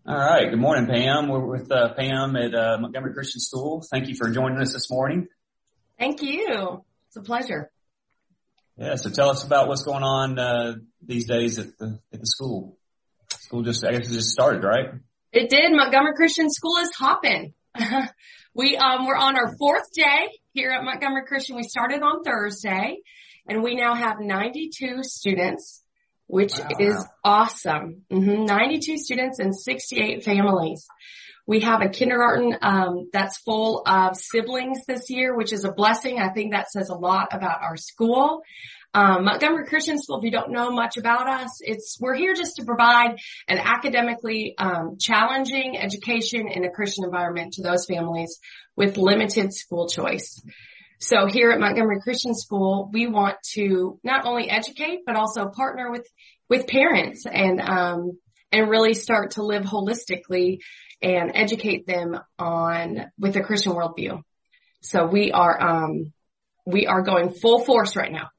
All right. Good morning, Pam. We're with Pam at Montgomery Christian School. Thank you for joining us this morning. Thank you. It's a pleasure. Yeah. So tell us about what's going on these days at the school. School I guess it just started, right? It did. Montgomery Christian School is hopping. We're on our fourth day here at Montgomery Christian. We started on Thursday, and we now have 92 students, which is awesome. 92 students and 68 families. We have a kindergarten that's full of siblings this year, which is a blessing. I think that says a lot about our school. Montgomery Christian School, if you don't know much about us, we're here just to provide an academically challenging education in a Christian environment to those families with limited school choice. So here at Montgomery Christian School, we want to not only educate, but also partner with parents and really start to live holistically and educate them with a Christian worldview. So we are going full force right now.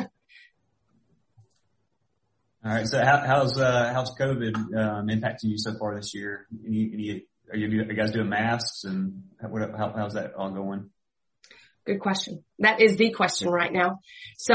All right. So how's COVID impacting you so far this year? Are you guys doing masks, and how's that all going? Good question. That is the question right now. So,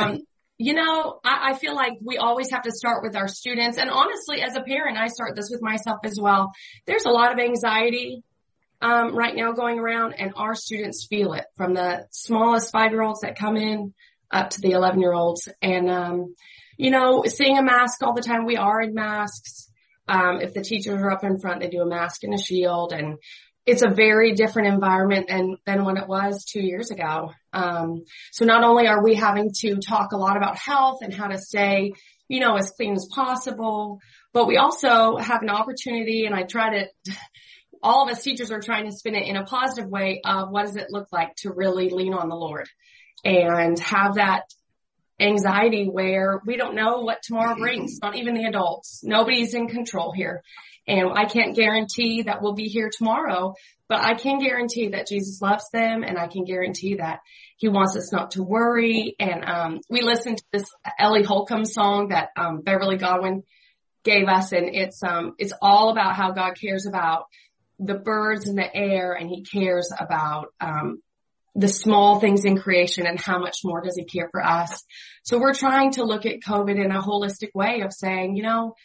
I feel like we always have to start with our students. And honestly, as a parent, I start this with myself as well. There's a lot of anxiety right now going around, and our students feel it, from the smallest 5-year-olds that come in up to the 11-year-olds. And, seeing a mask all the time, we are in masks. If the teachers are up in front, they do a mask and a shield, and it's a very different environment than when it was 2 years ago. So not only are we having to talk a lot about health and how to stay, as clean as possible, but we also have an opportunity, and all of us teachers are trying to spin it in a positive way of what does it look like to really lean on the Lord and have that anxiety where we don't know what tomorrow brings, not even the adults. Nobody's in control here. And I can't guarantee that we'll be here tomorrow, but I can guarantee that Jesus loves them, and I can guarantee that he wants us not to worry. And we listened to this Ellie Holcomb song that Beverly Godwin gave us, and it's all about how God cares about the birds in the air, and he cares about the small things in creation, and how much more does he care for us. So we're trying to look at COVID in a holistic way of saying,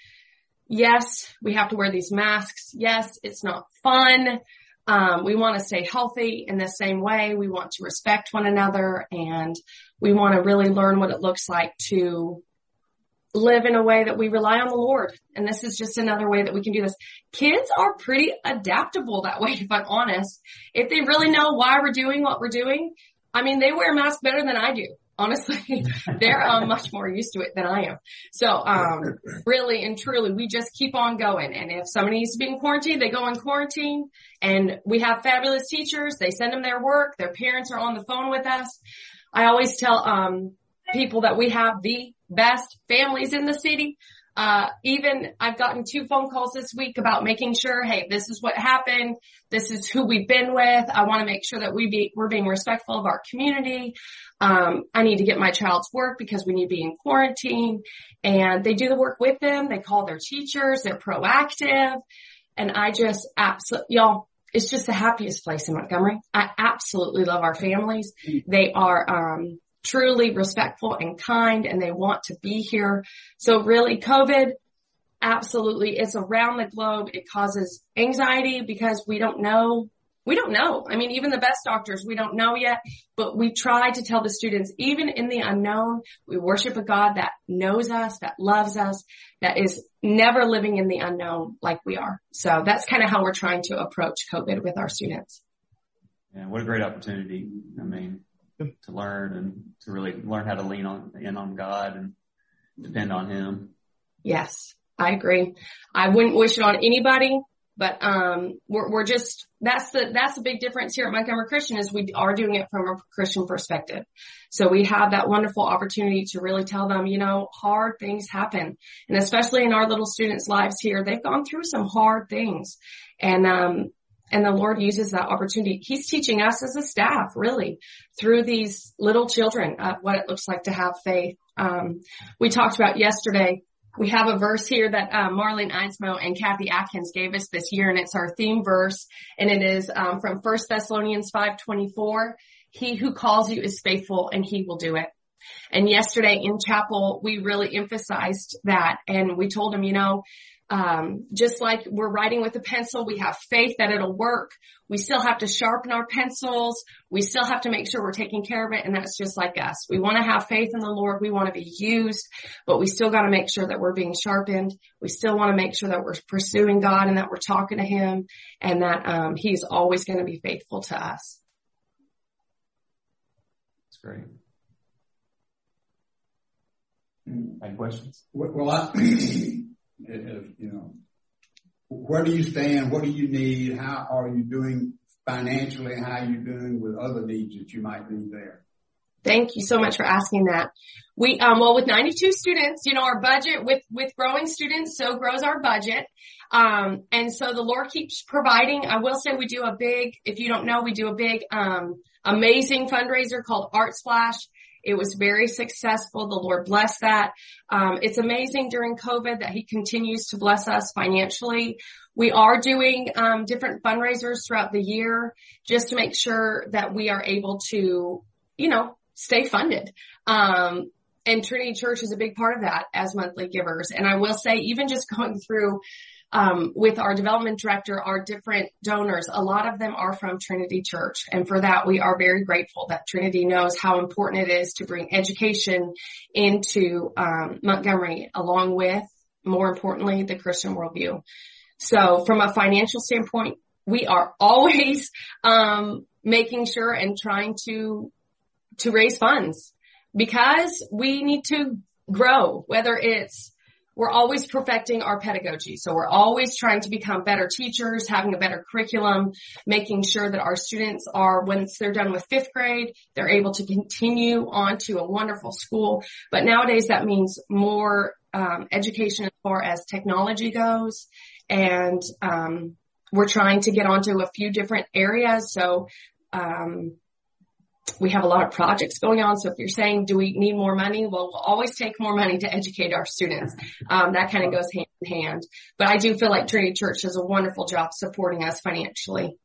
yes, we have to wear these masks. Yes, it's not fun. We want to stay healthy in the same way. We want to respect one another, and we want to really learn what it looks like to live in a way that we rely on the Lord. And this is just another way that we can do this. Kids are pretty adaptable that way, if I'm honest. If they really know why we're doing what we're doing, they wear a mask better than I do. Honestly, they're much more used to it than I am. So, really and truly, we just keep on going. And if somebody needs to be in quarantine, they go in quarantine. And we have fabulous teachers. They send them their work. Their parents are on the phone with us. I always tell people that we have the best families in the city. Even I've gotten 2 phone calls this week about making sure, hey, this is what happened. This is who we've been with. I want to make sure that we're being respectful of our community. I need to get my child's work because we need to be in quarantine, and they do the work with them. They call their teachers. They're proactive. And I just y'all, it's just the happiest place in Montgomery. I absolutely love our families. They are, truly respectful and kind, and they want to be here. So really, COVID, absolutely, it's around the globe. It causes anxiety because we don't know. Even the best doctors, we don't know yet, but we try to tell the students, even in the unknown, we worship a God that knows us, that loves us, that is never living in the unknown like we are. So that's kind of how we're trying to approach COVID with our students. Yeah, what a great opportunity. To learn and to really learn how to lean on God and depend on him. Yes, I agree. I wouldn't wish it on anybody, but we're just that's the big difference here at Montgomery Christian is we are doing it from a Christian perspective. So we have that wonderful opportunity to really tell them, hard things happen, and especially in our little students' lives here, they've gone through some hard things, and the Lord uses that opportunity. He's teaching us as a staff, really, through these little children, what it looks like to have faith. We talked about yesterday We have a verse here that Marlene Einsmo and Kathy Atkins gave us this year, and it's our theme verse, and it is from 1 Thessalonians 5:24. He who calls you is faithful, and he will do it. And yesterday in chapel, we really emphasized that, and we told them, just like we're writing with a pencil, we have faith that it'll work. We still have to sharpen our pencils. We still have to make sure we're taking care of it. And that's just like us. We want to have faith in the Lord. We want to be used, but we still got to make sure that we're being sharpened. We still want to make sure that we're pursuing God and that we're talking to him and that, he's always going to be faithful to us. That's great. Any questions? Well, where do you stand? What do you need? How are you doing financially? How are you doing with other needs that you might need there? Thank you so much for asking that. We, with 92 students, our budget with growing students, so grows our budget. And so the Lord keeps providing. I will say if you don't know, we do a big, amazing fundraiser called Art Splash. It was very successful. The Lord blessed that. It's amazing during COVID that he continues to bless us financially. We are doing different fundraisers throughout the year just to make sure that we are able to, stay funded. And Trinity Church is a big part of that as monthly givers. And I will say, even just going through with our development director, our different donors, a lot of them are from Trinity Church. And for that, we are very grateful that Trinity knows how important it is to bring education into Montgomery, along with, more importantly, the Christian worldview. So from a financial standpoint, we are always making sure and trying to raise funds because we need to grow, whether we're always perfecting our pedagogy. So we're always trying to become better teachers, having a better curriculum, making sure that our students are, once they're done with 5th grade, they're able to continue on to a wonderful school. But nowadays that means more education as far as technology goes. And we're trying to get onto a few different areas. So we have a lot of projects going on. So if you're saying, do we need more money? Well, we'll always take more money to educate our students. That kind of goes hand in hand. But I do feel like Trinity Church does a wonderful job supporting us financially.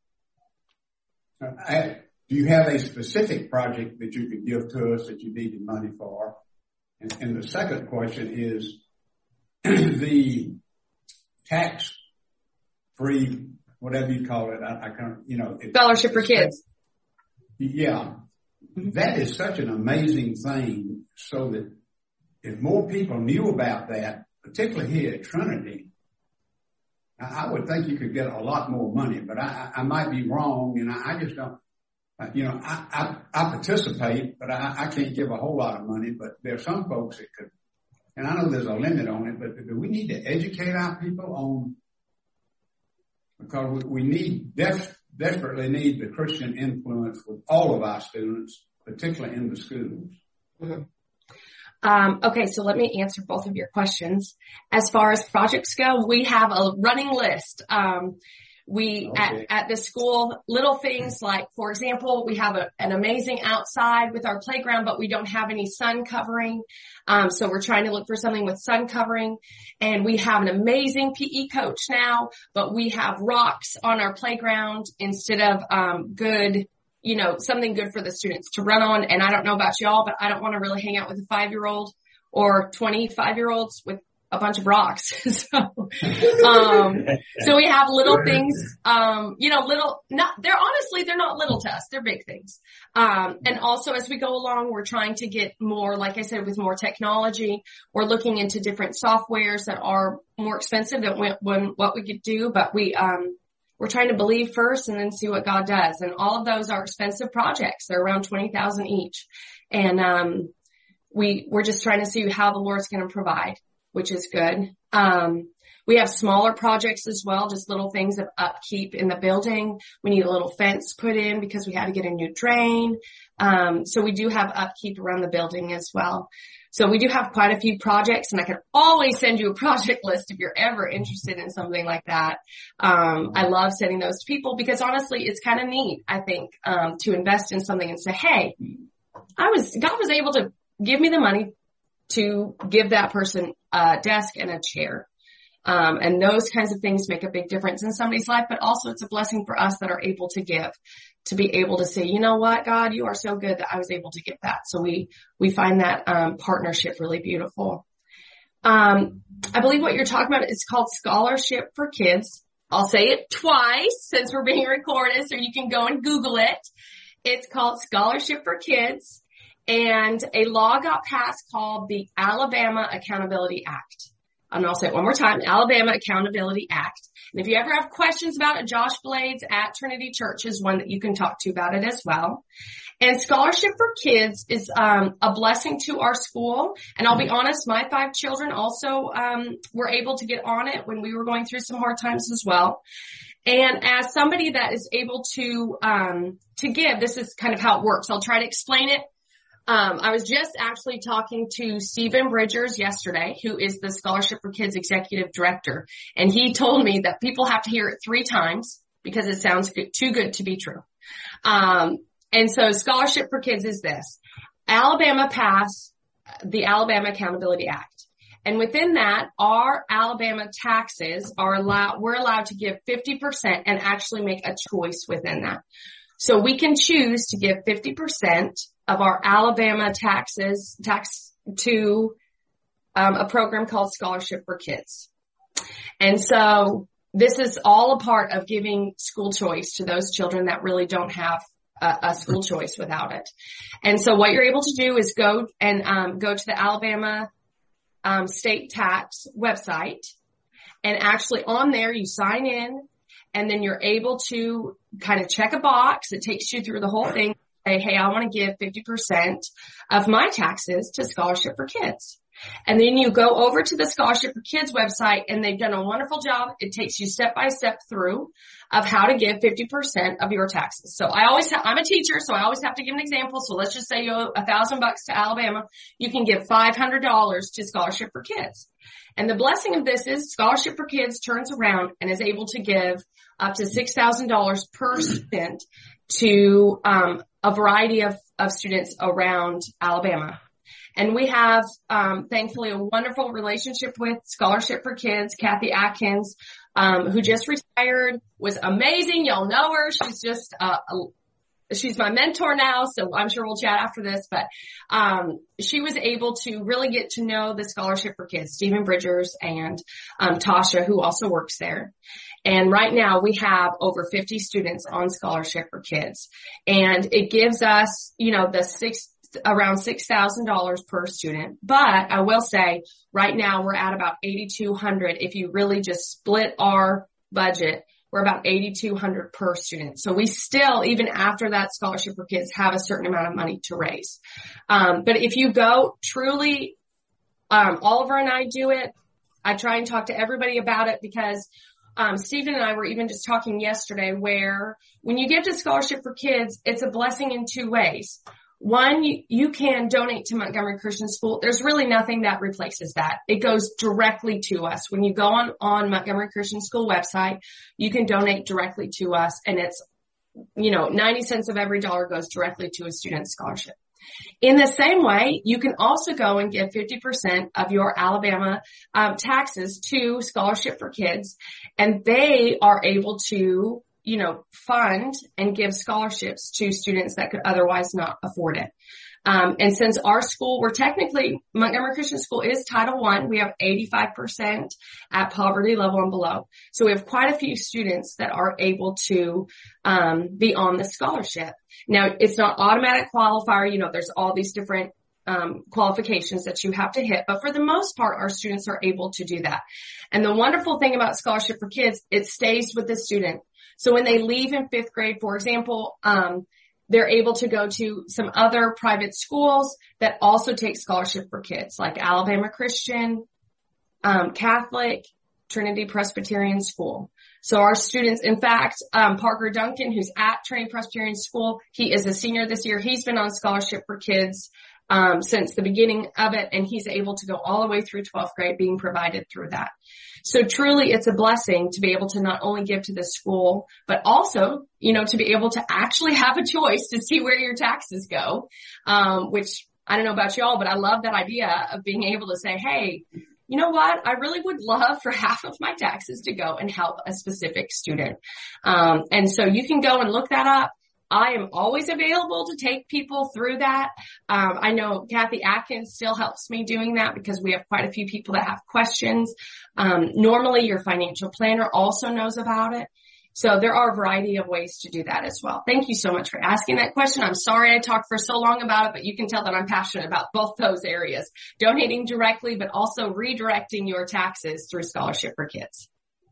Do you have a specific project that you could give to us that you needed money for? And the second question is the tax-free, whatever you call it, I can't, Scholarship for kids. Yeah. That is such an amazing thing, so that if more people knew about that, particularly here at Trinity, I would think you could get a lot more money, but I might be wrong, and I just don't, I participate, but I can't give a whole lot of money, but there are some folks that could, and I know there's a limit on it, but do we need to educate our people on, because we desperately need the Christian influence with all of our students, particularly in the schools. Mm-hmm. Okay, so let me answer both of your questions. As far as projects go, we have a running list. At the school, little things like, for example, we have an amazing outside with our playground, but we don't have any sun covering. So we're trying to look for something with sun covering. And we have an amazing PE coach now, but we have rocks on our playground instead of, something good for the students to run on. And I don't know about y'all, but I don't want to really hang out with a 5-year-old or 25-year-olds with a bunch of rocks. So we have little things, they're not little to us. They're big things. And also as we go along, we're trying to get more, like I said, with more technology. We're looking into different softwares that are more expensive than what we could do, but we're trying to believe first and then see what God does. And all of those are expensive projects. They're around $20,000 each. And, we're just trying to see how the Lord's going to provide, which is good. We have smaller projects as well, just little things of upkeep in the building. We need a little fence put in because we had to get a new drain. So we do have upkeep around the building as well. So we do have quite a few projects, and I can always send you a project list if you're ever interested in something like that. I love sending those to people because honestly, it's kind of neat, I think, to invest in something and say, hey, God was able to give me the money to give that person a desk and a chair. And those kinds of things make a big difference in somebody's life, but also it's a blessing for us that are able to give, to be able to say, you know what, God, you are so good that I was able to give that. So we find that, partnership really beautiful. I believe what you're talking about is called Scholarship for Kids. I'll say it twice since we're being recorded, so you can go and Google it. It's called Scholarship for Kids, and a law got passed called the Alabama Accountability Act. And I'll say it one more time, Alabama Accountability Act. And if you ever have questions about it, Josh Blades at Trinity Church is one that you can talk to about it as well. And Scholarship for Kids is a blessing to our school. And I'll be honest, my 5 children also were able to get on it when we were going through some hard times as well. And as somebody that is able to give, this is kind of how it works. I'll try to explain it. I was just actually talking to Stephen Bridgers yesterday, who is the Scholarship for Kids Executive Director. And he told me that people have to hear it 3 times because it sounds too good to be true. And so Scholarship for Kids is this. Alabama passed the Alabama Accountability Act. And within that, our Alabama taxes we're allowed to give 50% and actually make a choice within that. So we can choose to give 50% of our Alabama tax to a program called Scholarship for Kids. And so this is all a part of giving school choice to those children that really don't have a school choice without it. And so what you're able to do is go to the Alabama state tax website, and actually on there you sign in, and then you're able to kind of check a box. It takes you through the whole thing. Say, hey, I want to give 50% of my taxes to Scholarship for Kids. And then you go over to the Scholarship for Kids website, and they've done a wonderful job. It takes you step by step through of how to give 50% of your taxes. So I'm a teacher, so I always have to give an example. So let's just say you owe $1,000 to Alabama. You can give $500 to Scholarship for Kids. And the blessing of this is Scholarship for Kids turns around and is able to give up to $6,000 per student to a variety of students around Alabama. And we have, thankfully, a wonderful relationship with Scholarship for Kids. Kathy Atkins, who just retired, was amazing. Y'all know her. She's just, she's my mentor now, so I'm sure we'll chat after this. But she was able to really get to know the Scholarship for Kids, Stephen Bridgers and Tasha, who also works there. And right now we have over 50 students on Scholarship for Kids. And it gives us, around $6,000 per student. But I will say right now we're at about $8,200. If you really just split our budget, we're about $8,200 per student. So we still, even after that Scholarship for Kids, have a certain amount of money to raise. But if you go truly, Oliver and I do it. I try and talk to everybody about it because Stephen and I were even just talking yesterday where when you give to Scholarship for Kids, it's a blessing in 2 ways. One, you can donate to Montgomery Christian School. There's really nothing that replaces that. It goes directly to us. When you go on Montgomery Christian School website, you can donate directly to us, and it's, 90 cents of every dollar goes directly to a student's scholarship. In the same way, you can also go and give 50% of your Alabama taxes to Scholarship for Kids, and they are able to fund and give scholarships to students that could otherwise not afford it. And since our school, Montgomery Christian School is Title I, we have 85% at poverty level and below. So we have quite a few students that are able to, be on the scholarship. Now, it's not automatic qualifier. There's all these different qualifications that you have to hit, but for the most part, our students are able to do that. And the wonderful thing about Scholarship for Kids, it stays with the student. So when they leave in 5th grade, for example, they're able to go to some other private schools that also take Scholarship for Kids, like Alabama Christian, Catholic, Trinity Presbyterian School. So our students, in fact, Parker Duncan, who's at Trinity Presbyterian School, he is a senior this year. He's been on Scholarship for Kids since the beginning of it, and he's able to go all the way through 12th grade being provided through that. So truly it's a blessing to be able to not only give to the school, but also, to be able to actually have a choice to see where your taxes go, which I don't know about y'all, but I love that idea of being able to say, hey, you know what? I really would love for half of my taxes to go and help a specific student. And so you can go and look that up. I am always available to take people through that. I know Kathy Atkins still helps me doing that because we have quite a few people that have questions. Normally your financial planner also knows about it. So there are a variety of ways to do that as well. Thank you so much for asking that question. I'm sorry I talked for so long about it, but you can tell that I'm passionate about both those areas, donating directly, but also redirecting your taxes through Scholarship for Kids.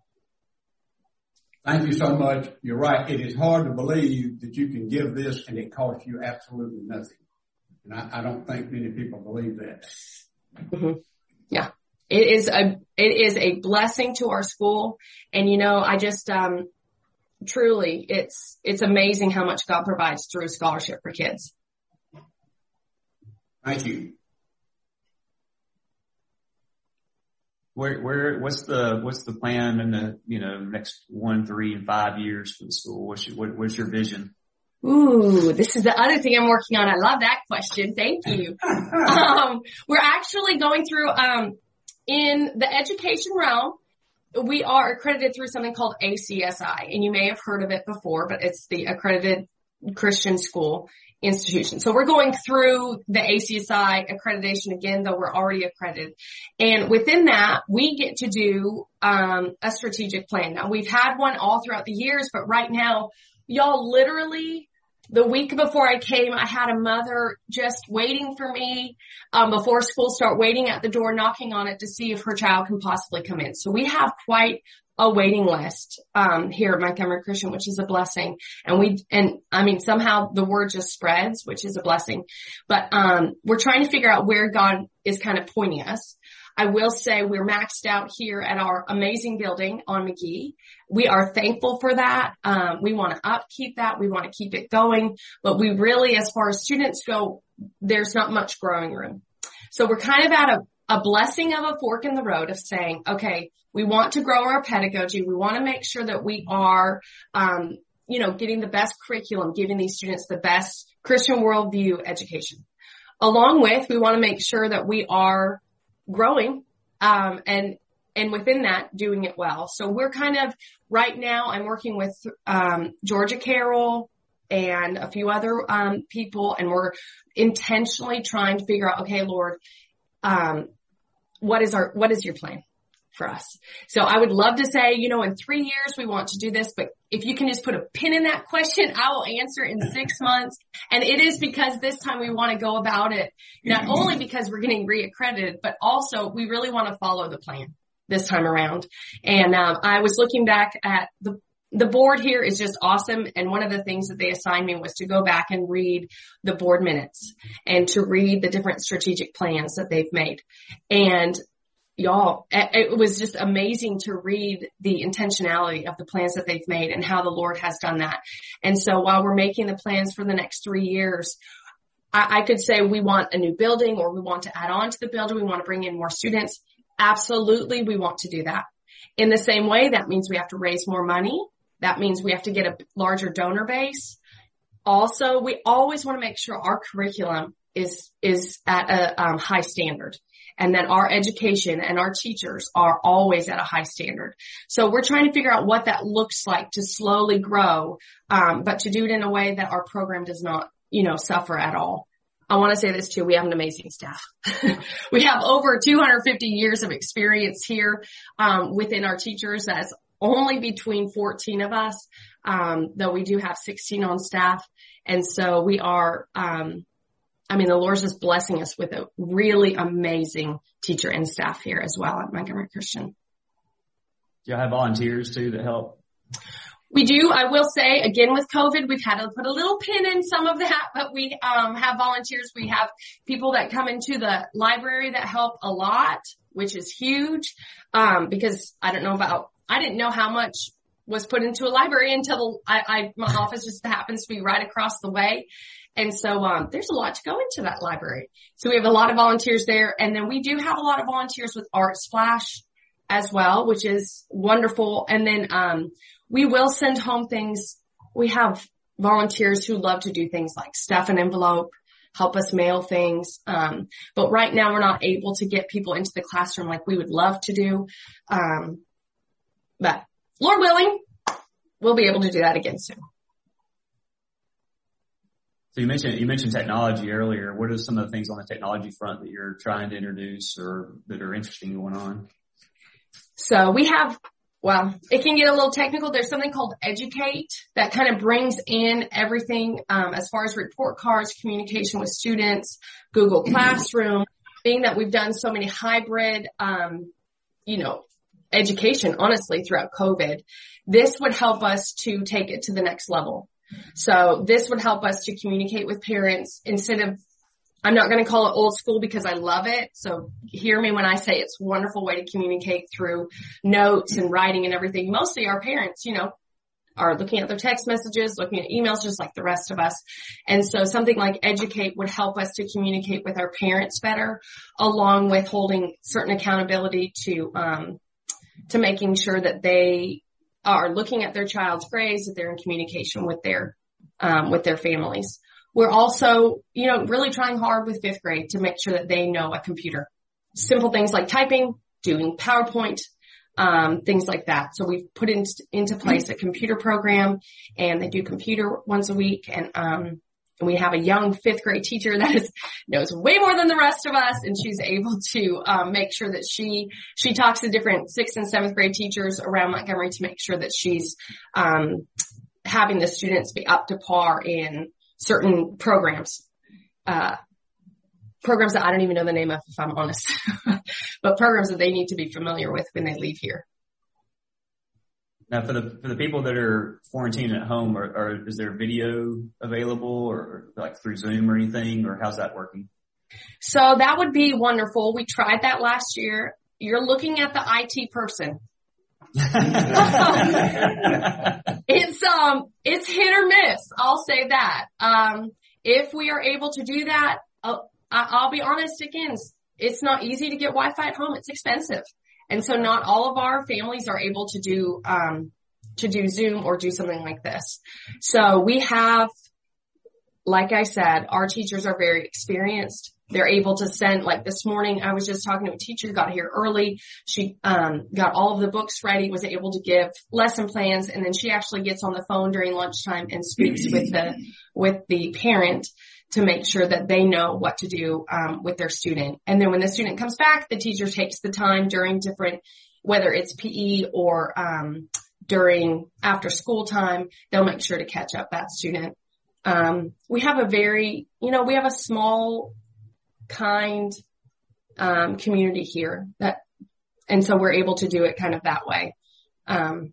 Thank you so much. You're right. It is hard to believe that you can give this and it costs you absolutely nothing. And I don't think many people believe that. Mm-hmm. Yeah. It is a blessing to our school. And I just, truly, it's amazing how much God provides through Scholarship for Kids. Thank you. What's the plan in the, next 1, 3, and 5 years for the school? What's your vision? Ooh, this is the other thing I'm working on. I love that question. Thank you. We're actually going through, in the education realm, we are accredited through something called ACSI, and you may have heard of it before, but it's the Accredited Christian School Institution. So we're going through the ACSI accreditation again, though we're already accredited. And within that, we get to do a strategic plan. Now, we've had one all throughout the years, but right now, y'all, literally, the week before I came, I had a mother just waiting for me before school start, waiting at the door, knocking on it to see if her child can possibly come in. So we have quite a waiting list here at Montgomery Christian, which is a blessing. And somehow the word just spreads, which is a blessing. But we're trying to figure out where God is kind of pointing us. I will say we're maxed out here at our amazing building on McGee. We are thankful for that. We want to upkeep that. We want to keep it going. But we really, as far as students go, there's not much growing room. So we're kind of at a blessing of a fork in the road of saying, okay, we want to grow our pedagogy. We want to make sure that we are, getting the best curriculum, giving these students the best Christian worldview education. Along with, we want to make sure that we are growing, and within that, doing it well. So we're kind of, right now, I'm working with, Georgia Carroll and a few other, people, and we're intentionally trying to figure out, okay, Lord, what is your plan for us? So I would love to say, in 3 years, we want to do this, but if you can just put a pin in that question, I will answer in 6 months. And it is because this time we want to go about it, not only because we're getting reaccredited, but also we really want to follow the plan this time around. And, I was looking back at the board here is just awesome. And one of the things that they assigned me was to go back and read the board minutes and to read the different strategic plans that they've made. And y'all, it was just amazing to read the intentionality of the plans that they've made and how the Lord has done that. And so while we're making the plans for the next 3 years, I could say we want a new building or we want to add on to the building. We want to bring in more students. Absolutely, we want to do that. In the same way, that means we have to raise more money. That means we have to get a larger donor base. Also, we always want to make sure our curriculum is at a high standard, and that our education and our teachers are always at a high standard. So we're trying to figure out what that looks like to slowly grow, but to do it in a way that our program does not, suffer at all. I want to say this too. We have an amazing staff. We have over 250 years of experience here, within our teachers. That's only between 14 of us, though we do have 16 on staff. And so we are, the Lord's just blessing us with a really amazing teacher and staff here as well at Montgomery Christian. Do you have volunteers too that help? We do. I will say, again, with COVID, we've had to put a little pin in some of that, but we have volunteers. We have people that come into the library that help a lot, which is huge, because I didn't know how much was put into a library until my office just happens to be right across the way. And so, there's a lot to go into that library. So we have a lot of volunteers there. And then we do have a lot of volunteers with Art Splash as well, which is wonderful. And then, we will send home things. We have volunteers who love to do things like stuff an envelope, help us mail things. But right now we're not able to get people into the classroom like we would love to do. But Lord willing, we'll be able to do that again soon. So you mentioned technology earlier. What are some of the things on the technology front that you're trying to introduce or that are interesting going on? So we have, well, it can get a little technical. There's something called Educate that kind of brings in everything, as far as report cards, communication with students, Google Classroom, being that we've done so many hybrid, education, honestly, throughout COVID. This would help us to take it to the next level. So this would help us to communicate with parents instead of, I'm not going to call it old school because I love it. So hear me when I say it's a wonderful way to communicate through notes and writing and everything. Mostly our parents, are looking at their text messages, looking at emails just like the rest of us. And so something like Educate would help us to communicate with our parents better, along with holding certain accountability to making sure that they are looking at their child's grades, that they're in communication with their families. We're also, really trying hard with 5th grade to make sure that they know a computer. Simple things like typing, doing PowerPoint, things like that. So we've put into place a computer program, and they do computer once a week. And we have a young 5th grade teacher that knows way more than the rest of us, and she's able to make sure that she talks to different 6th and 7th grade teachers around Montgomery to make sure that she's having the students be up to par in certain programs that I don't even know the name of, if I'm honest, but programs that they need to be familiar with when they leave here. Now, for the people that are quarantined at home, is there video available or like through Zoom or anything, or how's that working? So that would be wonderful. We tried that last year. You're looking at the IT person. It's hit or miss. I'll say that. If we are able to do that, I'll be honest again, it's not easy to get Wi-Fi at home. It's expensive. And so not all of our families are able to do Zoom or do something like this. So we have, like I said, our teachers are very experienced. They're able to send, like this morning, I was just talking to a teacher, got here early. She, got all of the books ready, was able to give lesson plans. And then she actually gets on the phone during lunchtime and speaks with the parent to make sure that they know what to do, with their student. And then when the student comes back, the teacher takes the time during different, whether it's PE or, during after school time, they'll make sure to catch up that student. We have we have a small, kind, community here and so we're able to do it kind of that way. Can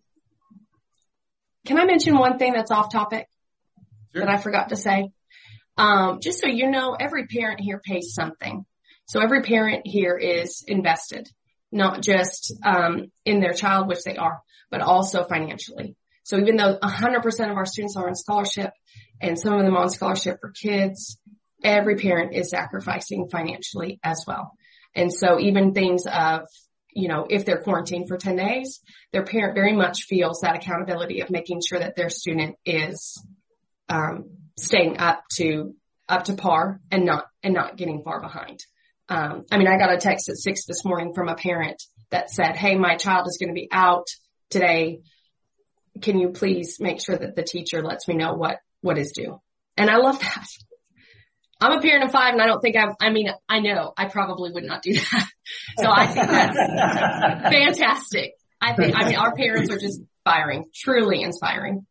I mention one thing that's off topic? Sure. That I forgot to say? Just so you know, every parent here pays something. So every parent here is invested, not just, in their child, which they are, but also financially. So even though 100% of our students are on scholarship and some of them on scholarship for kids, every parent is sacrificing financially as well. And so even things of, if they're quarantined for 10 days, their parent very much feels that accountability of making sure that their student is, staying up to par and not getting far behind. I got a text at 6 this morning from a parent that said, "Hey, my child is going to be out today. Can you please make sure that the teacher lets me know what is due?" And I love that. I'm a parent of 5 and I don't think I know I probably would not do that. So I think that's fantastic. Our parents are just inspiring, truly inspiring.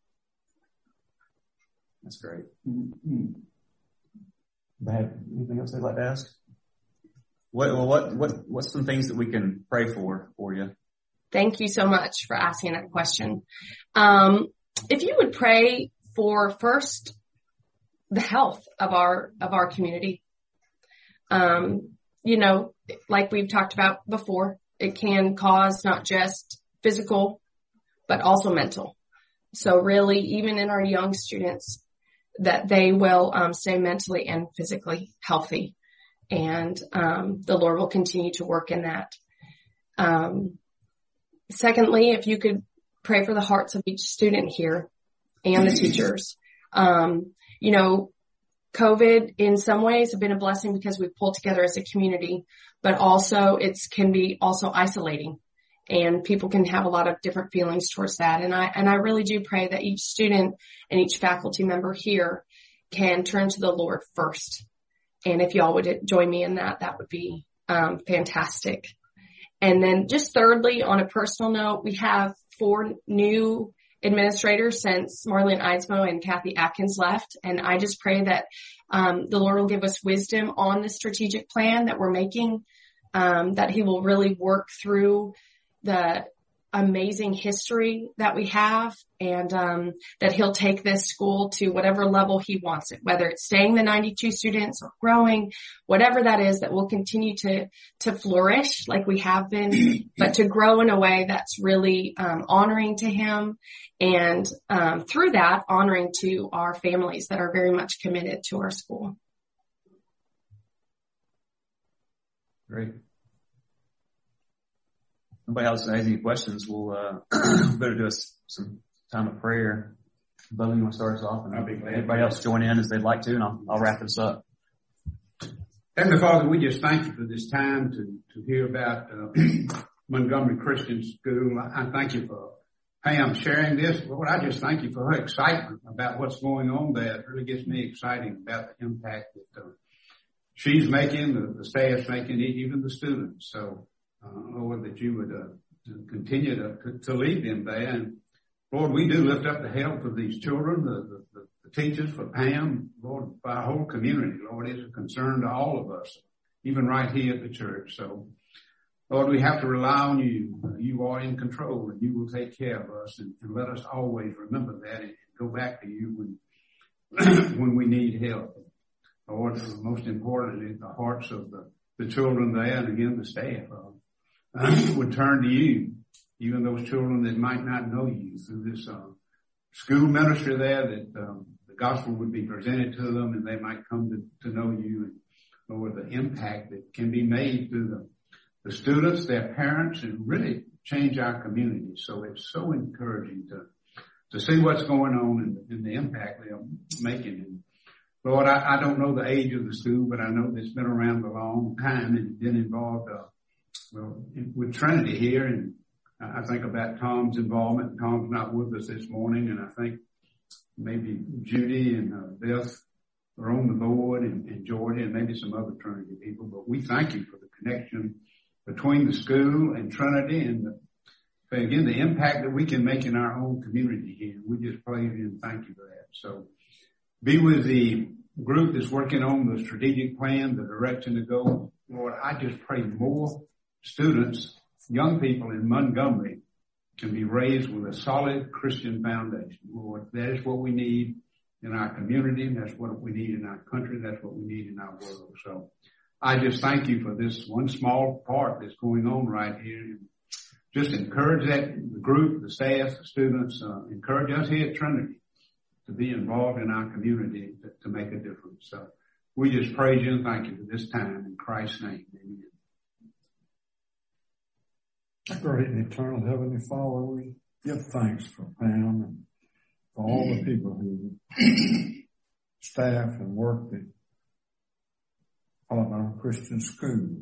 That's great. Mm-hmm. Anything else I'd like to ask? What's some things that we can pray for you? Thank you so much for asking that question. If you would pray for first the health of our community. Like we've talked about before, it can cause not just physical, but also mental. So really, even in our young students, that they will stay mentally and physically healthy. And the Lord will continue to work in that. Secondly, if you could pray for the hearts of each student here and the teachers. COVID in some ways have been a blessing because we've pulled together as a community, but also can be also isolating, and people can have a lot of different feelings towards that. And I really do pray that each student and each faculty member here can turn to the Lord first. And if y'all would join me in that, that would be fantastic. And then just thirdly, on a personal note, we have 4 new administrators since Marlene Eidsmoe and Kathy Atkins left. And I just pray that the Lord will give us wisdom on the strategic plan that we're making, that he will really work through the amazing history that we have, and that he'll take this school to whatever level he wants it, whether it's staying the 92 students or growing, whatever that is, that we'll continue to flourish like we have been, but to grow in a way that's really honoring to him, and through that, honoring to our families that are very much committed to our school. Great. Nobody else has any questions? We'll better do some time of prayer. Bubba, you want to start us off, and I'll be glad. Everybody else join in as they'd like to, and I'll wrap this up. Heavenly Father, we just thank you for this time to hear about Montgomery Christian School. I thank you for Pam sharing this. Lord, I just thank you for her excitement about what's going on there. It really gets me excited about the impact that she's making, the staff's making, even the students. So, Lord, that you would continue to lead them there. And Lord, we do lift up the health of these children, the teachers, for Pam, Lord, for our whole community. Lord, it's a concern to all of us, even right here at the church. So, Lord, we have to rely on you. You are in control, and you will take care of us. And let us always remember that and go back to you when we need help. Lord, most importantly, the hearts of the children there, and again, the staff, would turn to you, even those children that might not know you, through this school ministry there, that the gospel would be presented to them and they might come to know you, and Lord, the impact that can be made through the students, their parents, and really change our community. So it's so encouraging to see what's going on and the impact they're making. And Lord, I don't know the age of the school, but I know that it's been around a long time and been involved with Trinity here, and I think about Tom's involvement. Tom's not with us this morning, and I think maybe Judy and Beth are on the board, and Georgia, and maybe some other Trinity people. But we thank you for the connection between the school and Trinity, and again, the impact that we can make in our own community here. We just praise you and thank you for that. So be with the group that's working on the strategic plan, the direction to go. Lord, I just pray more students, young people in Montgomery, can be raised with a solid Christian foundation. Lord, that is what we need in our community. That's what we need in our country. That's what we need in our world. So I just thank you for this one small part that's going on right here. Just encourage the group, the staff, the students, encourage us here at Trinity to be involved in our community to make a difference. So we just praise you and thank you for this time in Christ's name. Amen. Great and eternal Heavenly Father, we give thanks for Pam and for all the people who staff and work at Alabama Christian School.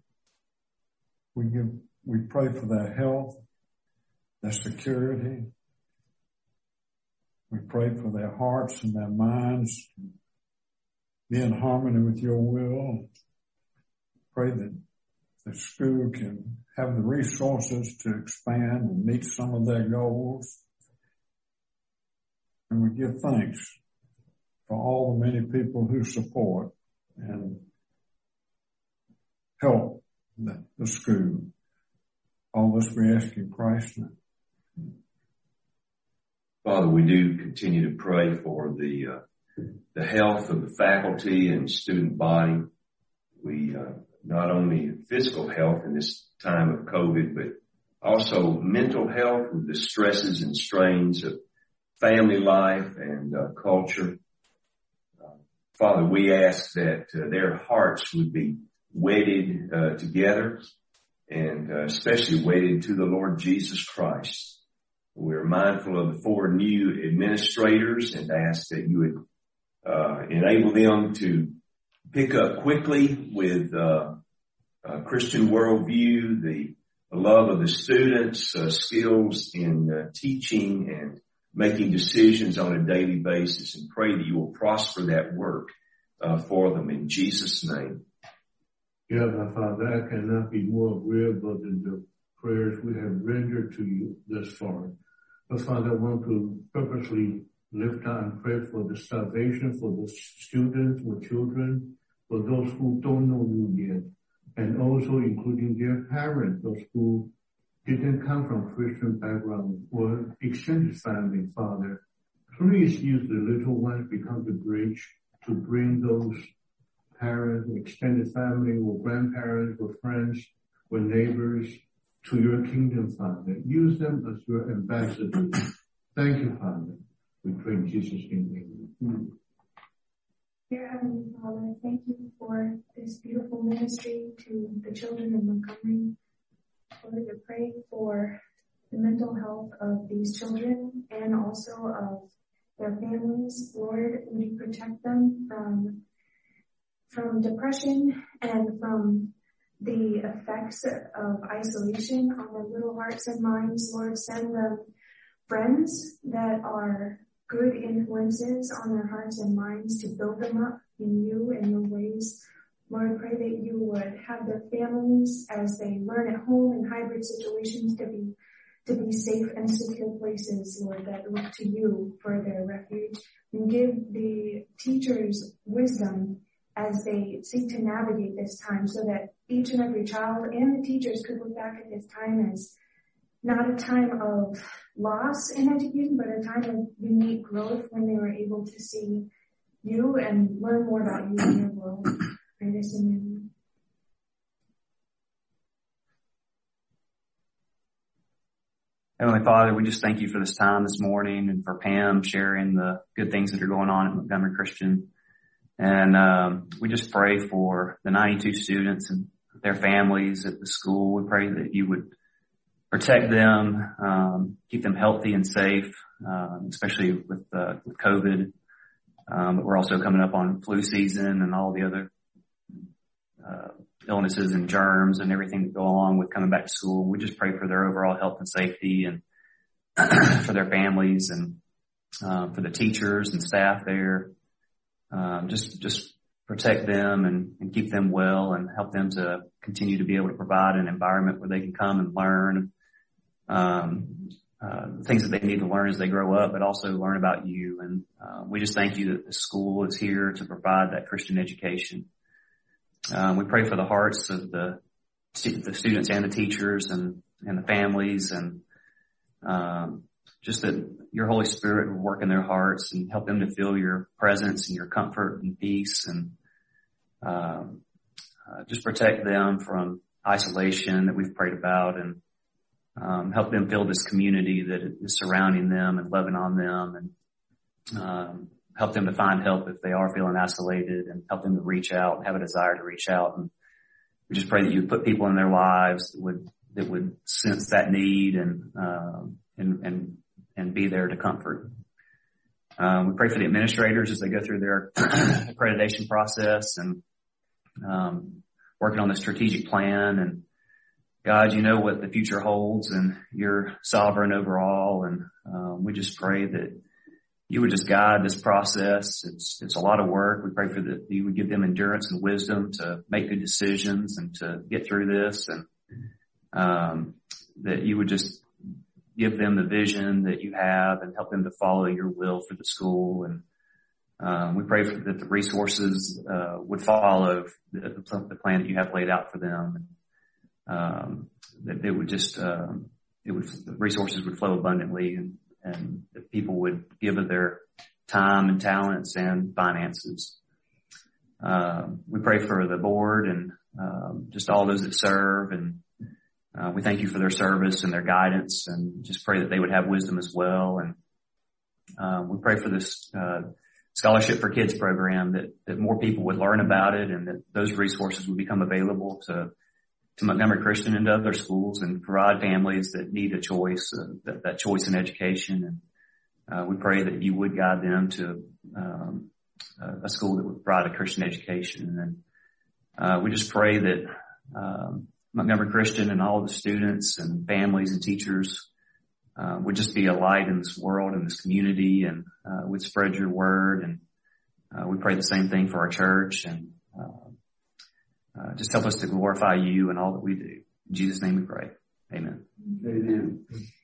We pray for their health, their security. We pray for their hearts and their minds to be in harmony with your will. Pray that the school can have the resources to expand and meet some of their goals. And we give thanks for all the many people who support and help the school. All this we ask in Christ's name. Father, we do continue to pray for the health of the faculty and student body. We not only physical health in this time of COVID, but also mental health with the stresses and strains of family life and culture. Father, we ask that their hearts would be wedded together, and especially wedded to the Lord Jesus Christ. We're mindful of the 4 new administrators and ask that you would enable them to pick up quickly with Christian worldview, the love of the students, skills in teaching and making decisions on a daily basis, and pray that you will prosper that work for them in Jesus' name. Yeah, my Father, I cannot be more agreeable than the prayers we have rendered to you thus far. But Father, I want to purposely lift up and pray for the salvation for the students or children, for those who don't know you yet, and also including their parents, those who didn't come from Christian background or extended family, Father. Please use the little ones become the bridge to bring those parents, extended family, or grandparents, or friends, or neighbors to your kingdom, Father. Use them as your ambassadors. Thank you, Father. We pray in Jesus' name. Amen. Dear Heavenly Father, thank you for this beautiful ministry to the children in Montgomery. Lord, I pray for the mental health of these children and also of their families. Lord, would you protect them from depression and from the effects of isolation on their little hearts and minds. Lord, send them friends that are good influences on their hearts and minds to build them up in you and your ways. Lord, pray that you would have their families as they learn at home in hybrid situations to be safe and secure places, Lord, that look to you for their refuge, and give the teachers wisdom as they seek to navigate this time, so that each and every child and the teachers could look back at this time as not a time of loss in education, but a time of unique growth when they were able to see you and learn more about you in your world. Pray this in your name. Heavenly Father, we just thank you for this time this morning and for Pam sharing the good things that are going on at Montgomery Christian. And we just pray for the 92 students and their families at the school. We pray that you would protect them, keep them healthy and safe, especially with COVID. But we're also coming up on flu season and all the other illnesses and germs and everything that go along with coming back to school. We just pray for their overall health and safety, and for their families, and for the teachers and staff there. Just protect them and keep them well, and help them to continue to be able to provide an environment where they can come and learn things that they need to learn as they grow up, but also learn about you. And we just thank you that the school is here to provide that Christian education. We pray for the hearts of the students and the teachers and the families, and just that your Holy Spirit will work in their hearts and help them to feel your presence and your comfort and peace, and just protect them from isolation that we've prayed about, and help them feel this community that is surrounding them and loving on them, and help them to find help if they are feeling isolated, and help them to reach out and have a desire to reach out. And we just pray that you would put people in their lives that would sense that need and be there to comfort. We pray for the administrators as they go through their accreditation process and working on the strategic plan. And God, you know what the future holds, and you're sovereign over all. And we just pray that you would just guide this process. It's a lot of work. We pray for that you would give them endurance and wisdom to make good decisions and to get through this, and that you would just give them the vision that you have and help them to follow your will for the school. And we pray that the resources would follow the plan that you have laid out for them. That they would just the resources would flow abundantly, and that people would give of their time and talents and finances. We pray for the board and just all those that serve, and we thank you for their service and their guidance, and just pray that they would have wisdom as well. And we pray for this Scholarship for Kids program, that more people would learn about it, and that those resources would become available to Montgomery Christian and to other schools, and provide families that need a choice, that choice in education. And we pray that you would guide them a school that would provide a Christian education. And we just pray that Montgomery Christian and all the students and families and teachers would just be a light in this world and this community, and would spread your word. And we pray the same thing for our church, and just help us to glorify you in all that we do. In Jesus' name we pray. Amen. Amen.